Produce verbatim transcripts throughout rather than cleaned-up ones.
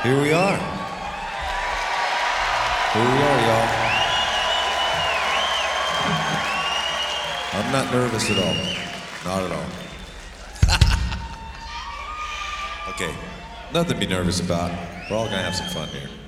Here we are. Here we are, y'all. I'm not nervous at all. Not at all. Okay, nothing to be nervous about. We're all gonna have some fun here.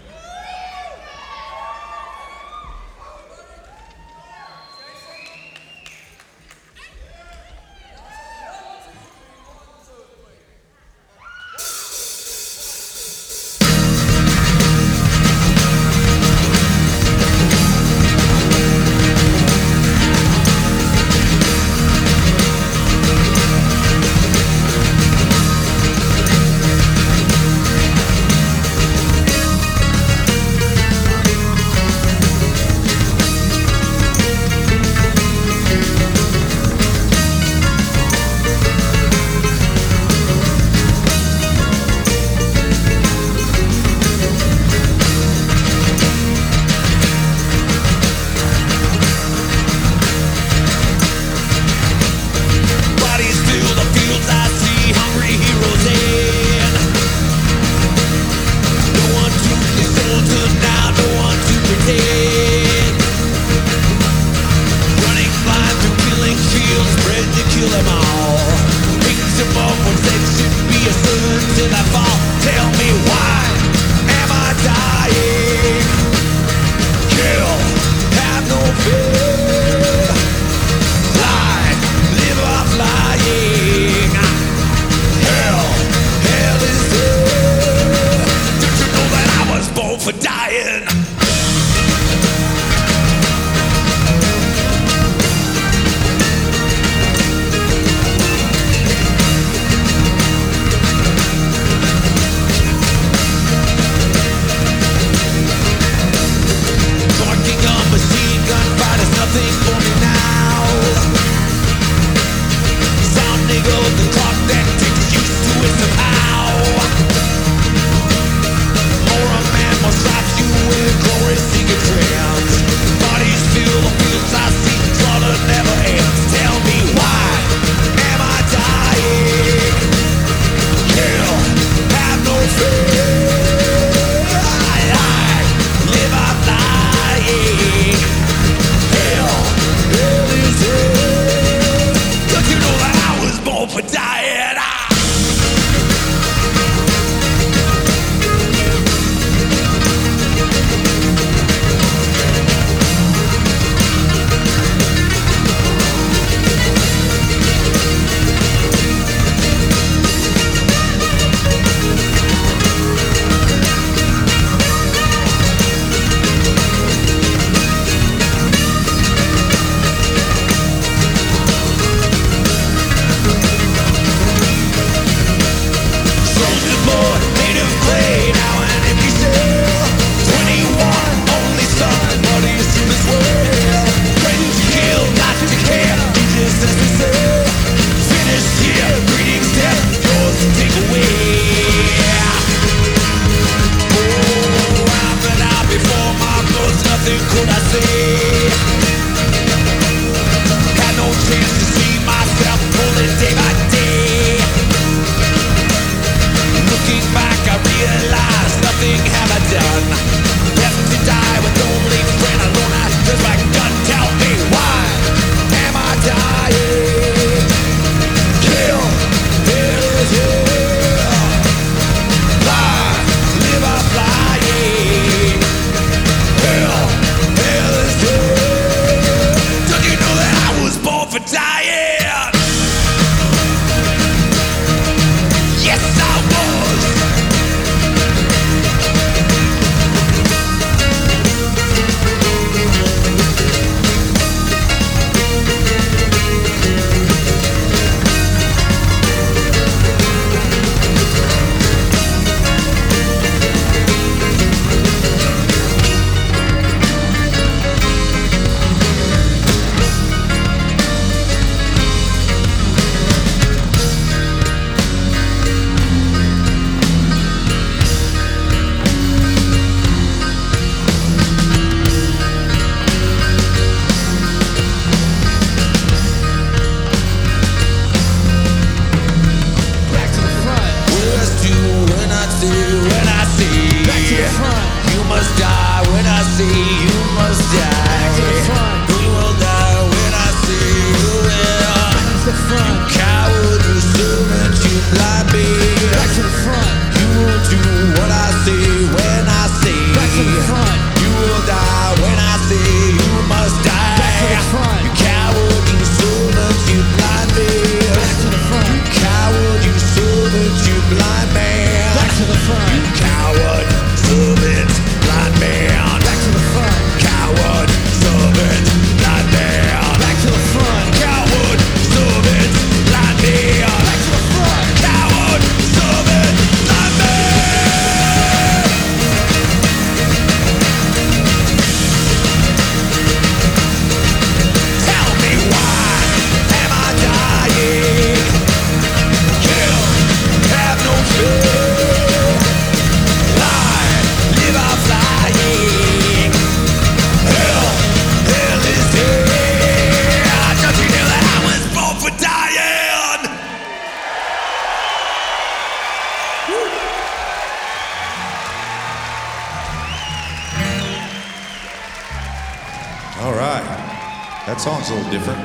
That song's a little different.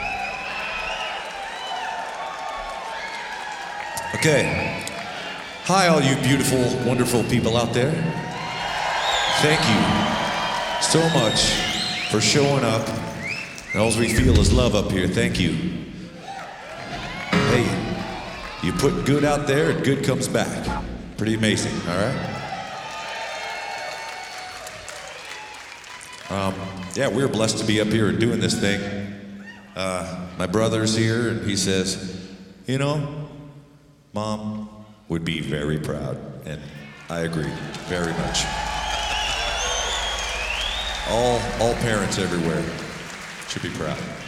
Okay. Hi, all you beautiful, wonderful people out there. Thank you so much for showing up. And all we feel is love up here. Thank you. Hey, you put good out there and good comes back. Pretty amazing, all right? Um, yeah, we're blessed to be up here and doing this thing. Uh, my brother's here, and he says, you know, Mom would be very proud, and I agree very much. All, all parents everywhere should be proud.